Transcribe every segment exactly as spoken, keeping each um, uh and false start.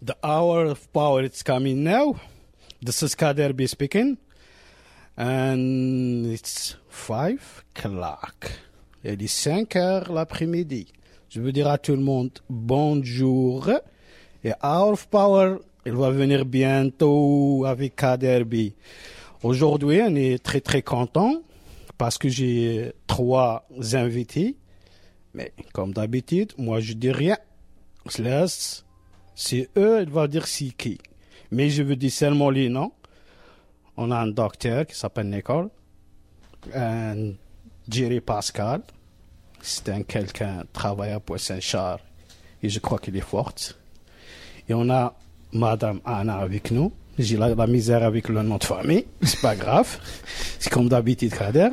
The hour of power is coming now. This is Kader B speaking. And it's five o'clock. Il est cinq heures l'après-midi. Je veux dire à tout le monde bonjour. Et Hour of Power, il va venir bientôt avec Kader B. Aujourd'hui, on est très très content parce que j'ai trois invités. Mais comme d'habitude, moi je dis rien. Je laisse. C'est eux, il va dire c'est qui. Mais je veux dire seulement les noms. On a un docteur qui s'appelle Nicole. Un Jerry Pascal. C'est un quelqu'un qui travaille à Pointe-Saint-Charles. Et je crois qu'il est forte. Et on a Madame Anna avec nous. J'ai la, la misère avec le nom de famille. C'est pas grave. C'est comme d'habitude, Kader.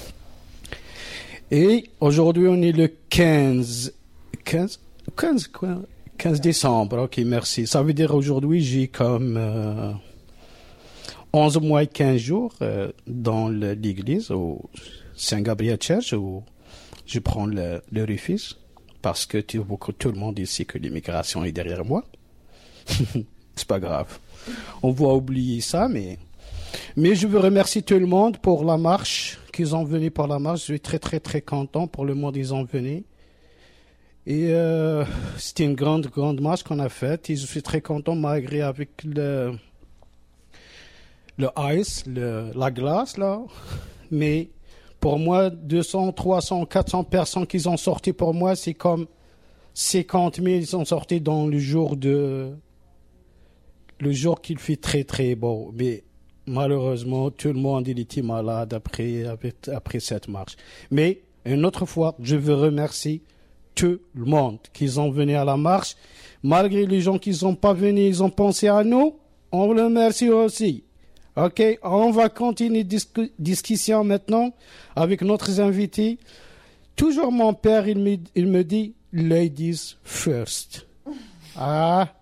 Et aujourd'hui, on est le quinze. quinze? quinze quoi? quinze décembre, ok, merci. Ça veut dire aujourd'hui, j'ai comme euh, onze mois et quinze jours euh, dans le, l'église au Saint-Gabriel Church où je prends le, le refuge parce que tu vois que tout le monde ici que l'immigration est derrière moi. C'est pas grave. On va oublier ça, mais mais je veux remercier tout le monde pour la marche qu'ils ont venu pour la marche. Je suis très très très content pour le monde ils ont venu. Et euh, c'était une grande, grande marche qu'on a faite. Et je suis très content, malgré avec le, le ice, le, la glace, là. Mais pour moi, deux cents, trois cents, quatre cents personnes qui sont sorties pour moi, c'est comme cinquante mille qui sont sortis dans le jour de... Le jour qu'il fait très, très beau. Mais malheureusement, tout le monde, il était malade après, après, après cette marche. Mais une autre fois, je veux remercier tout le monde qui sont venus à la marche. Malgré les gens qui ne sont pas venus, ils ont pensé à nous. On le remercie aussi. OK, on va continuer discu- discussion maintenant avec notre invité. Toujours mon père, il me, il me dit « Ladies first ». Ah,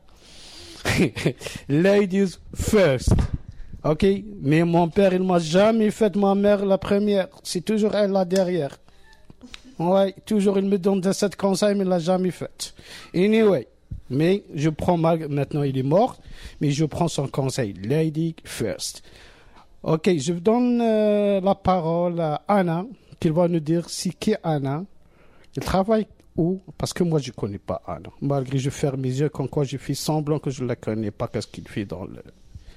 ladies first. OK, mais mon père, il m'a jamais fait ma mère la première. C'est toujours elle là derrière. Ouais, toujours il me donne de cette conseil, mais il l'a jamais fait. Anyway, mais je prends mal, maintenant il est mort, mais je prends son conseil. Lady first. Ok, je donne euh, la parole à Anna, qui va nous dire c'est qui Anna. Elle travaille où? Parce que moi je connais pas Anna. Malgré que je ferme mes yeux, comme quoi je fais semblant que je la connais pas, qu'est-ce qu'il fait dans le...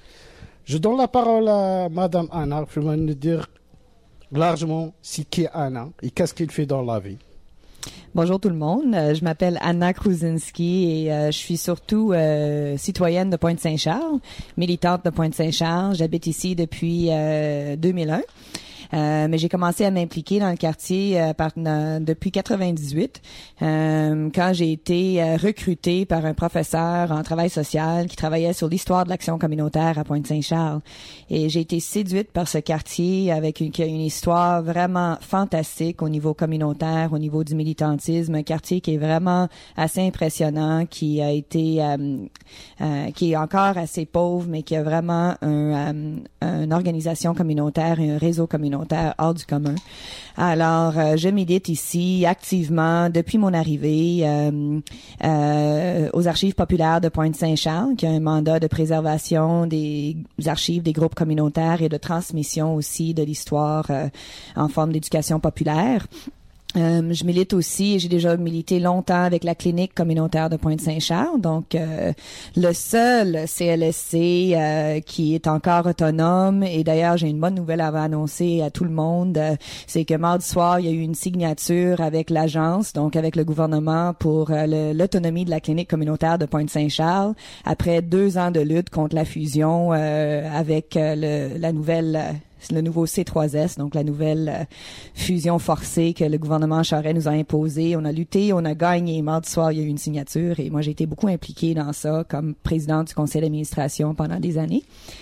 Je donne la parole à Madame Anna, qui va nous dire largement c'est qui Anna et qu'est-ce qu'il fait dans la vie. Bonjour tout le monde, euh, je m'appelle Anna Kruzinski et euh, je suis surtout euh, citoyenne de Pointe-Saint-Charles, militante de Pointe-Saint-Charles. J'habite ici depuis euh, deux mille un. Euh, mais j'ai commencé à m'impliquer dans le quartier euh, par, euh, depuis quatre-vingt-dix-huit, euh, quand j'ai été euh, recrutée par un professeur en travail social qui travaillait sur l'histoire de l'action communautaire à Pointe-Saint-Charles. Et j'ai été séduite par ce quartier avec une, une histoire vraiment fantastique au niveau communautaire, au niveau du militantisme, un quartier qui est vraiment assez impressionnant, qui a été, euh, euh, qui est encore assez pauvre, mais qui a vraiment un, euh, une organisation communautaire et un réseau communautaire hors du commun. Alors, euh, je milite ici activement depuis mon arrivée euh, euh, aux Archives populaires de Pointe-Saint-Charles, qui a un mandat de préservation des archives des groupes communautaires et de transmission aussi de l'histoire euh, en forme d'éducation populaire. Euh, je milite aussi, j'ai déjà milité longtemps avec la clinique communautaire de Pointe-Saint-Charles, donc euh, le seul C L S C euh, qui est encore autonome. Et d'ailleurs, j'ai une bonne nouvelle à annoncer à tout le monde, euh, c'est que mardi soir, il y a eu une signature avec l'agence, donc avec le gouvernement, pour euh, le, l'autonomie de la clinique communautaire de Pointe-Saint-Charles, après deux ans de lutte contre la fusion euh, avec euh, le, la nouvelle... Euh, le nouveau C trois S, donc la nouvelle euh, fusion forcée que le gouvernement Charest nous a imposée. On a lutté, on a gagné. Mardi soir, il y a eu une signature et moi, j'ai été beaucoup impliquée dans ça comme présidente du conseil d'administration pendant des années.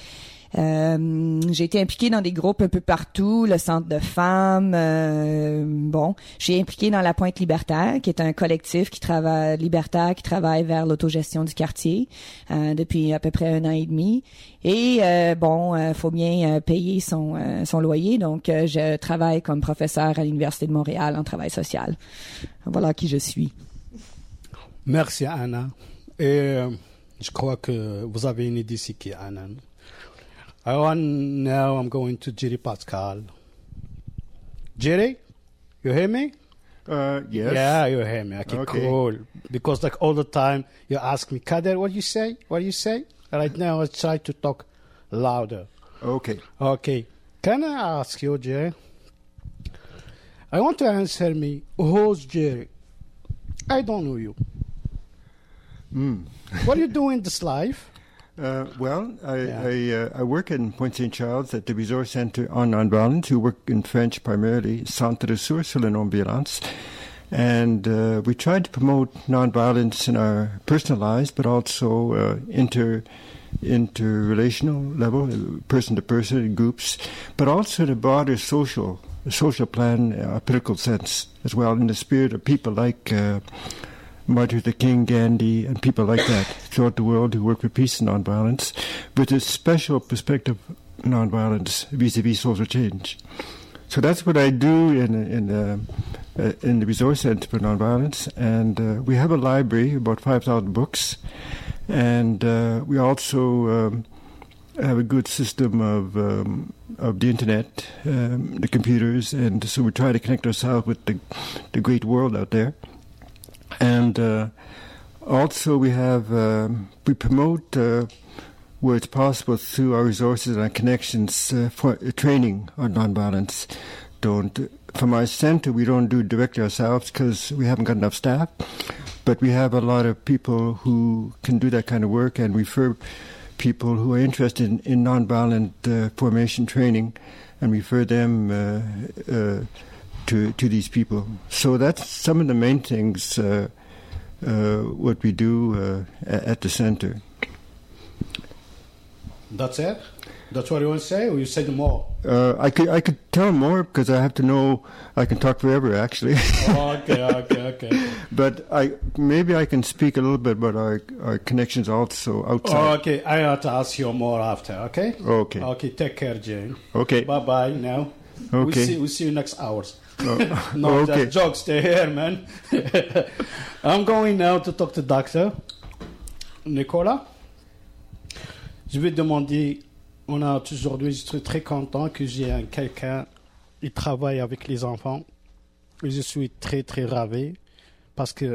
Euh, j'ai été impliquée dans des groupes un peu partout, le Centre de femmes. Euh, bon, j'ai impliquée dans la Pointe Libertaire, qui est un collectif qui travaille libertaire, qui travaille vers l'autogestion du quartier euh, depuis à peu près un an et demi. Et euh, bon, euh, faut bien euh, payer son euh, son loyer, donc euh, je travaille comme professeur à l'Université de Montréal en travail social. Voilà qui je suis. Merci Anna. Et euh, Je crois que vous avez une idée ici qui est Anan. I want now I'm going to Jerry Pascal. Jerry, you hear me? Uh, yes. Yeah, you hear me. Okay, Okay. cool. Because like all the time you ask me, Kader, what do you say? What do you say? Right now I try to talk louder. Okay. Okay. Can I ask you, Jerry? I want to answer me. Who's Jerry? I don't know you. Mm. What do you do in this life? Uh, well, I Yeah. I, uh, I work in Pointe Saint Charles at the Resource Center on Nonviolence, who work in French primarily, Centre de Ressources sur la Non-Violence. And uh, we try to promote nonviolence in our personal lives, but also uh, inter interrelational level, person to person, in groups, but also in a broader social social plan, a uh, political sense as well, in the spirit of people like uh, Martin Luther King, Gandhi, and people like that throughout the world who work for peace and nonviolence, with a special perspective of nonviolence vis-a-vis social change. So that's what I do in in the uh, in the Resource Center for Nonviolence, and uh, we have a library, about five thousand books, and uh, we also um, have a good system of um, of the internet, um, the computers, and so we try to connect ourselves with the the great world out there. And uh, also we have, um, we promote uh, where it's possible through our resources and our connections uh, for uh, training on nonviolence. Don't, from our center, we don't do it directly ourselves because we haven't got enough staff, but we have a lot of people who can do that kind of work and refer people who are interested in, in nonviolent uh, formation training and refer them uh, uh, to to these people. So that's some of the main things uh, uh, what we do uh, at the center. That's it? That's what you want to say, or you said more? Uh, I could I could tell more because I have to know. I can talk forever, actually. Oh, okay, okay, okay. But I maybe I can speak a little bit about our our connections also outside. Oh, okay, I have to ask you more after, okay? Okay. Okay, take care, Jane. Okay. Bye-bye now. Okay. We'll see, we'll see you next hours. Oh, No, okay. just jokes, stay here, man. I'm going now to talk to doctor Nicolas. Je vais demander, on a aujourd'hui, je suis très content que j'ai un quelqu'un qui travaille avec les enfants. Et je suis très, très ravi parce que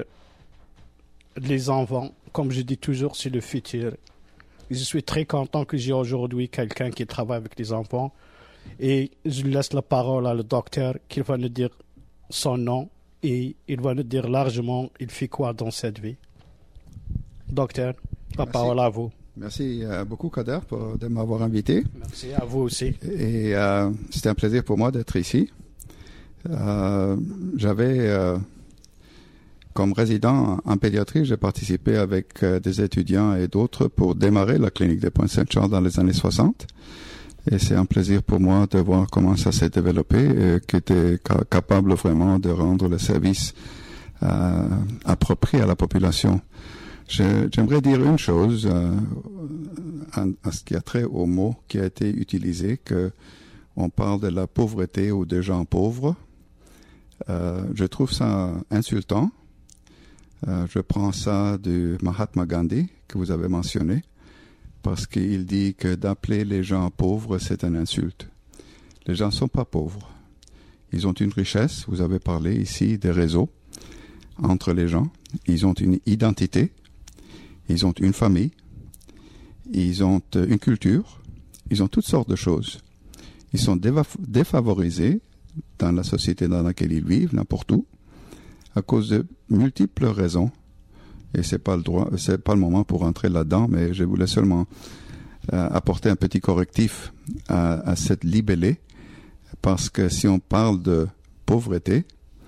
les enfants, comme je dis toujours, c'est le futur. Et je suis très content que j'ai aujourd'hui quelqu'un qui travaille avec les enfants. Et je laisse la parole à le docteur qui va nous dire son nom et il va nous dire largement il fait quoi dans cette vie. Docteur, la Merci. parole à vous. Merci euh, beaucoup, Kader, pour, de m'avoir invité. Merci à vous aussi. Et euh, c'était un plaisir pour moi d'être ici. Euh, j'avais, euh, comme résident en pédiatrie, j'ai participé avec euh, des étudiants et d'autres pour démarrer la clinique de Pointe Saint Charles dans les années soixante. Et c'est un plaisir pour moi de voir comment ça s'est développé et que tu es ca- capable vraiment de rendre le service euh, approprié à la population. Je, j'aimerais dire une chose euh, en, en ce qui a trait au mot qui a été utilisé, que on parle de la pauvreté ou des gens pauvres. Euh, je trouve ça insultant. Euh, je prends ça du Mahatma Gandhi que vous avez mentionné, parce qu'il dit que d'appeler les gens pauvres, c'est une insulte. Les gens ne sont pas pauvres. Ils ont une richesse. Vous avez parlé ici des réseaux entre les gens. Ils ont une identité. Ils ont une famille. Ils ont une culture. Ils ont toutes sortes de choses. Ils sont défavorisés dans la société dans laquelle ils vivent, n'importe où, à cause de multiples raisons. Et c'est pas le droit, c'est pas le moment pour entrer là-dedans, mais je voulais seulement euh, apporter un petit correctif à, à cette libellée, parce que si on parle de pauvreté,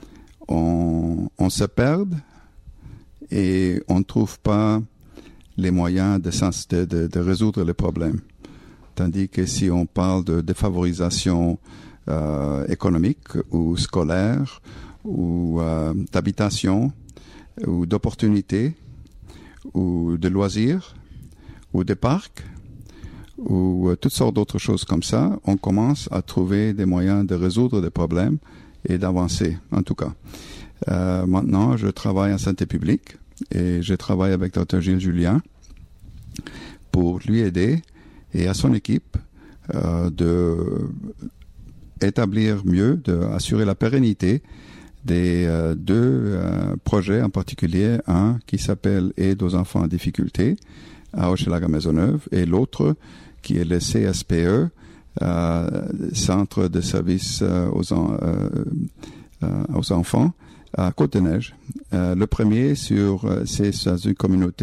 on, on se perd et on ne trouve pas les moyens de, sens, de, de, de résoudre les problèmes. Tandis que si on parle de défavorisation euh, économique ou scolaire ou euh, d'habitation, ou d'opportunités, ou de loisirs, ou de parcs, ou euh, toutes sortes d'autres choses comme ça, on commence à trouver des moyens de résoudre des problèmes et d'avancer, en tout cas. Euh, maintenant, je travaille en santé publique et je travaille avec docteur Gilles Julien pour lui aider et à son équipe euh, de établir mieux, d'assurer la pérennité des euh, deux euh, projets en particulier, un qui s'appelle Aide aux enfants en difficulté à Hochelaga-Maisonneuve et l'autre qui est le C S P E, euh, Centre de services euh, aux, en, euh, euh, aux enfants à Côte-des-Neiges. Euh, le premier sur, c'est dans une communauté